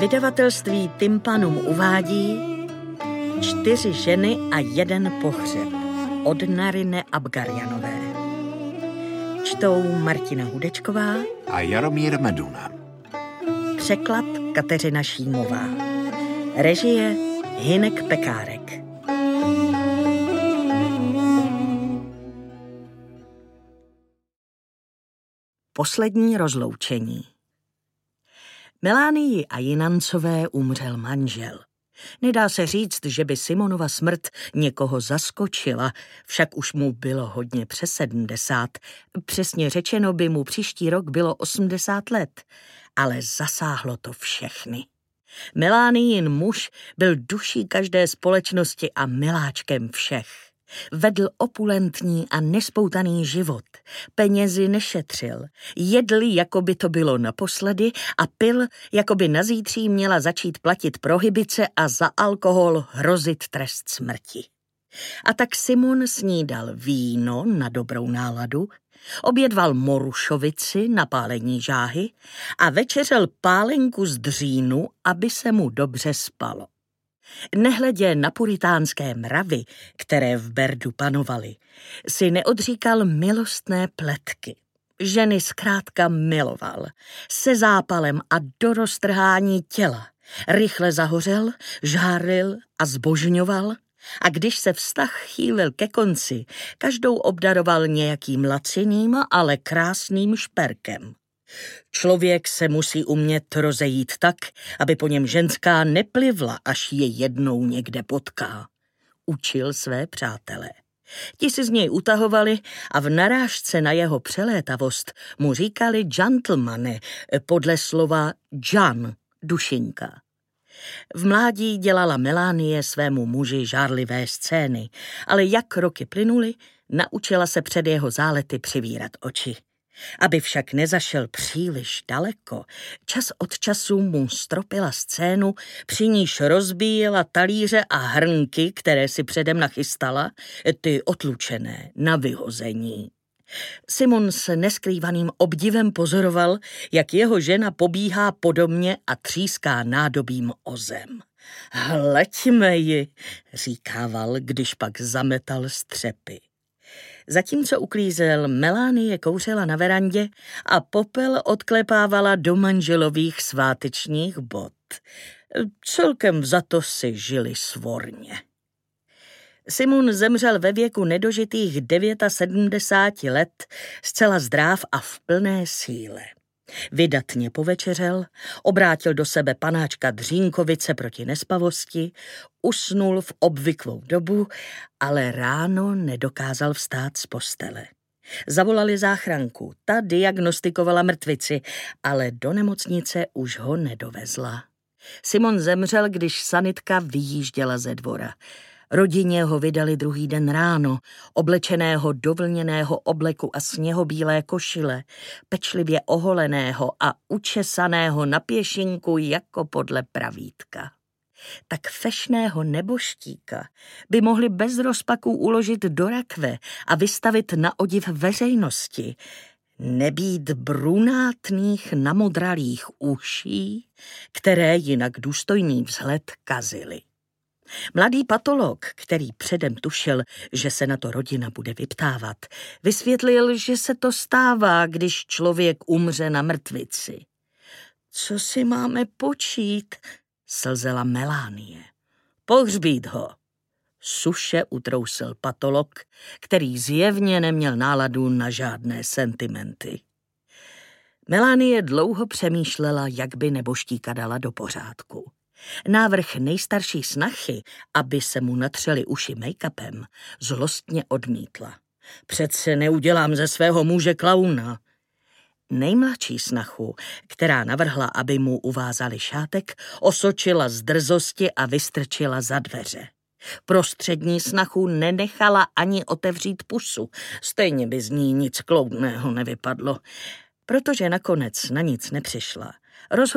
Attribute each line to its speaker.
Speaker 1: Vydavatelství Tympanum uvádí 4 ženy a 1 pohřeb od Narine Abgarjanové. Čtou Martina Hudečková
Speaker 2: a Jaromír Meduna.
Speaker 1: Překlad Kateřina Šímová. Režie Hynek Pekárek. Poslední rozloučení. Melánii a Jinancové umřel manžel. Nedá se říct, že by Simonova smrt někoho zaskočila, však už mu bylo hodně přes 70. Přesně řečeno by mu příští rok bylo 80 let, ale zasáhlo to všechny. Melánijin muž byl duší každé společnosti a miláčkem všech. Vedl opulentní a nespoutaný život, penězi nešetřil, jedl, jako by to bylo naposledy a pil, jako by na zítří měla začít platit prohibice a za alkohol hrozit trest smrti. A tak Simon snídal víno na dobrou náladu, obědval morušovici na pálení žáhy a večeřel pálenku z dřínu, aby se mu dobře spalo. Nehledě na puritánské mravy, které v Berdu panovaly, si neodříkal milostné pletky. Ženy zkrátka miloval, se zápalem a do roztrhání těla. Rychle zahořel, žárlil a zbožňoval, a když se vztah chýlil ke konci, každou obdaroval nějakým laciným, ale krásným šperkem. Člověk se musí umět rozejít tak, aby po něm ženská neplivla, až je jednou někde potká. Učil své přátele. Ti si z něj utahovali a v narážce na jeho přelétavost mu říkali gentlemane, podle slova Jan, dušinka. V mládí dělala Melánie svému muži žárlivé scény, ale jak roky plynuly, naučila se před jeho zálety přivírat oči. Aby však nezašel příliš daleko, čas od času mu stropila scénu, při níž rozbíjela talíře a hrnky, které si předem nachystala, ty otlučené na vyhození. Simon s neskrývaným obdivem pozoroval, jak jeho žena pobíhá po domě a tříská nádobím o zem. Hleďme ji, říkával, když pak zametal střepy. Zatímco uklízel, Melánie kouřila na verandě a popel odklepávala do manželových svátečních bot. Celkem vzato si žili svorně. Simon zemřel ve věku nedožitých 79 let, zcela zdráv a v plné síle. Vydatně povečeřel, obrátil do sebe panáčka Dřínkovice proti nespavosti, usnul v obvyklou dobu, ale ráno nedokázal vstát z postele. Zavolali záchranku, ta diagnostikovala mrtvici, ale do nemocnice už ho nedovezla. Simon zemřel, když sanitka vyjížděla ze dvora. Rodině ho vydali druhý den ráno, oblečeného do vlněného obleku a sněhobílé košile, pečlivě oholeného a učesaného na pěšinku jako podle pravítka. Tak fešného neboštíka by mohli bez rozpaků uložit do rakve a vystavit na odiv veřejnosti, nebýt brunátných namodralých uší, které jinak důstojný vzhled kazily. Mladý patolog, který předem tušil, že se na to rodina bude vyptávat, vysvětlil, že se to stává, když člověk umře na mrtvici. Co si máme počít? Slzela Melánie. Pohřbít ho. Suše utrousil patolog, který zjevně neměl náladu na žádné sentimenty. Melánie dlouho přemýšlela, jak by neboštíka dala do pořádku. Návrh nejstarší snachy, aby se mu natřeli uši make-upem, zlostně odmítla. Přece neudělám ze svého muže klauna. Nejmladší snachu, která navrhla, aby mu uvázali šátek, osočila z drzosti a vystrčila za dveře. Prostřední snachu nenechala ani otevřít pusu, stejně by z ní nic kloudného nevypadlo, protože nakonec na nic nepřišla.